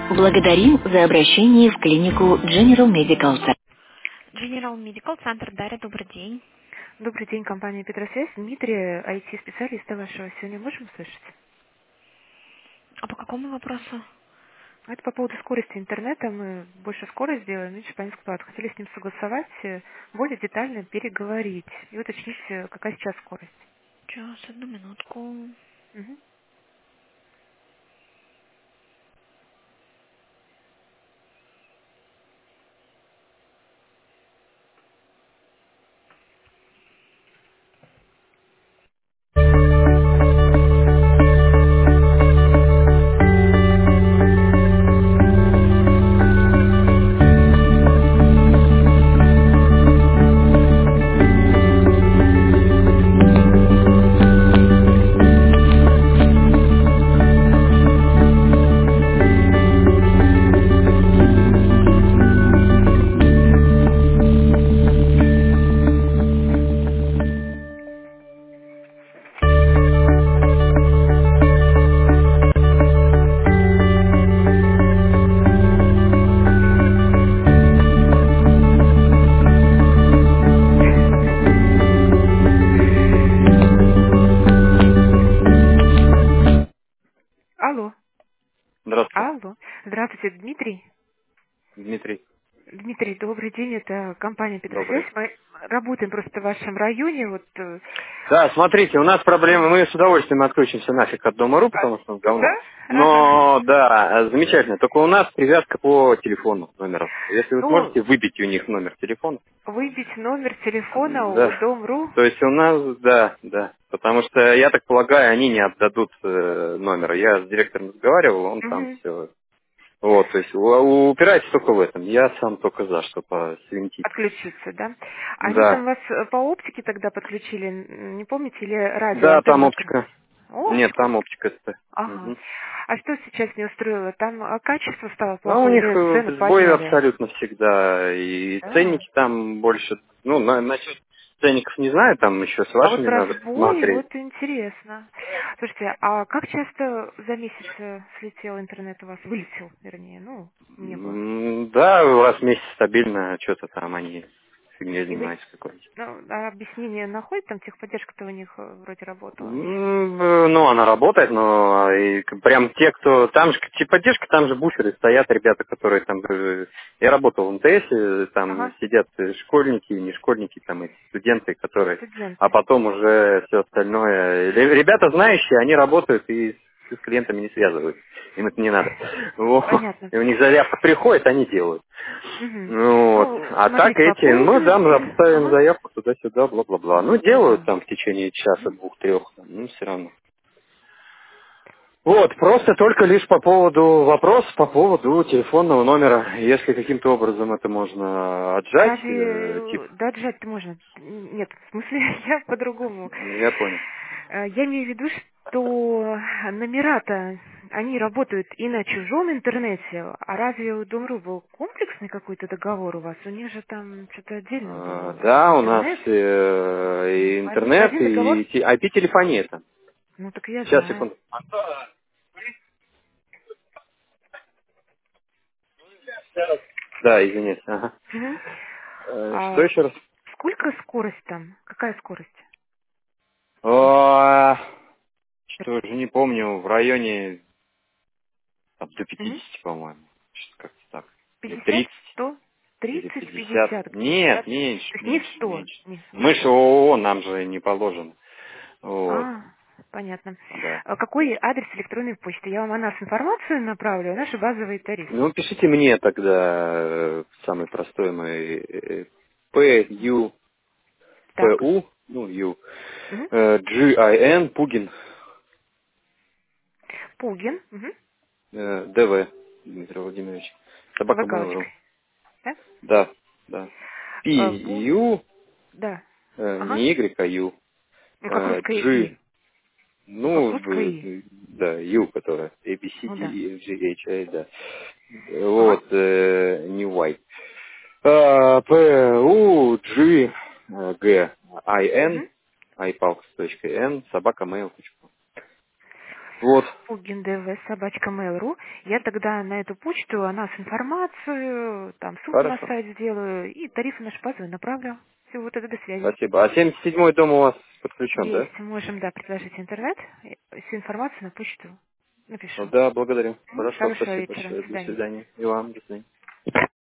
Благодарим за обращение в клинику General Medical Center. General Medical Center, Дарья, добрый день. Добрый день, компания Петросвязь. Дмитрий, IT-специалиста вашего. Сегодня можем услышать? А по какому вопросу? Это по поводу скорости интернета. Мы больше скорость сделаем, меньше по низкоплат. Хотели с ним согласовать, более детально переговорить и уточнить, какая сейчас скорость. Сейчас, одну минутку. Мгм. Алло. Здравствуйте, Алло. Здравствуйте, Дмитрий. Дмитрий. Дмитрий, добрый день. Это компания Петросвязь. Добрый. Мы работаем просто в вашем районе. Вот, Да, смотрите, у нас проблемы, мы с удовольствием отключимся нафиг от Дома.ру, потому что у нас говно. да? Ага. Но, да, замечательно, только у нас привязка по телефону номеров. Если вы Ну, сможете выбить у них номер телефона. выбить номер телефона у Да. Дом.ру. То есть у нас, да. Потому что, я так полагаю, они не отдадут номера. Я с директором разговаривал, он там Мгм. все. Вот, то есть упирается только в этом. Я сам только за, чтобы свинтить. Отключиться, да? Они Да. там вас по оптике тогда подключили, не помните, или радио, Да, там антенну оптика. отключили? Нет, Оптику. там оптика. Ага. Мгм. А что сейчас не устроило? Там качество стало А у плохое них или цену сбои подняли? абсолютно всегда. И Да. ценники там больше... Ну, насчет ценников не знаю, там еще с А вот вашими про надо сбои посмотреть. вот интересно. Слушайте, а как часто за месяц слетел интернет у вас? Вылетел, вернее, ну, не было. Да, у вас месяц стабильно, что-то там они фигней И вы, занимаются какой-то. ну, а объяснение находит? Там техподдержка-то у них вроде работала. Ну, она работает, но прям те, кто... Там же поддержка, там же буферы стоят, ребята, которые там... Я работал в МТС, там Ага, сидят школьники, не школьники, там и студенты, которые... А студенты. потом уже все остальное... Ребята знающие, они работают и с клиентами не связывают. Им это не надо. Вот. Понятно. И у них заявка приходит, они делают. Мгм. Ну вот. Ну, А так смотрите, эти, мы да, попользуемся. поставим Ага. заявку туда-сюда, бла-бла-бла. Ну, делают Да. там в течение часа, Мгм. двух-трех, ну, все равно. Вот, просто только лишь по поводу вопрос по поводу телефонного номера. Если каким-то образом это можно отжать, Разве типа, да, отжать-то можно? Нет, в смысле, я по-другому. я понял. Я имею в виду, что номера-то, они работают и на чужом интернете. А разве у Дом.ру был комплексный какой-то договор у вас? У них же там что-то отдельно было. Да, у нас Интернет? и интернет, Один договор? и IP-телефония там. Ну, так я Сейчас, знаю. секунду. Да, извините. Ага. Мгм. Что А еще раз? сколько скорость там? Какая скорость? А, Что же не помню, в районе там, до Мгм. 50, по-моему. Что-то как-то так. Или 50, 30, 100, или 30, 50. 50 где-то, да? Нет, То меньше, есть не меньше, 100, меньше. не, Мы же 100. ООО, нам же не положено. Вот, А, понятно. да. А какой адрес электронной почты? Я вам о нас информацию направлю, а наши базовые тарифы. Ну, пишите мне тогда самый простой мой PU, Так. ну, U, Мгм. GIN, Пугин, Пугин. Мгм. ДВ, Дмитрий Владимирович, В собака Mail.ru. галочкой. Да? Да, да. PU, Да. Ага. не Y, а U, Ну, как русское G. И. Ну, как Ну, русское И. да, Ю, которая A, B, C, Ну, D, да. E, F, G, H, I, да. Ага. Вот, не White. P, U, G, G, I, N, Мгм. iPalx.n, собака mail.com. Вот. pugindv@mail.ru. Я тогда на эту почту о нас информацию, там ссылку на Хорошо. сайт сделаю и тарифы наши базовые направлю. Все, вот это до связи. Спасибо. А 77-й дом у вас подключен, да? Есть, можем, да, предложить интернет. Всю информацию на почту напишу. Да, благодарю. Хорошо, Хорошего спасибо вечера, до большое. До свидания. свидания. И вам, до свидания.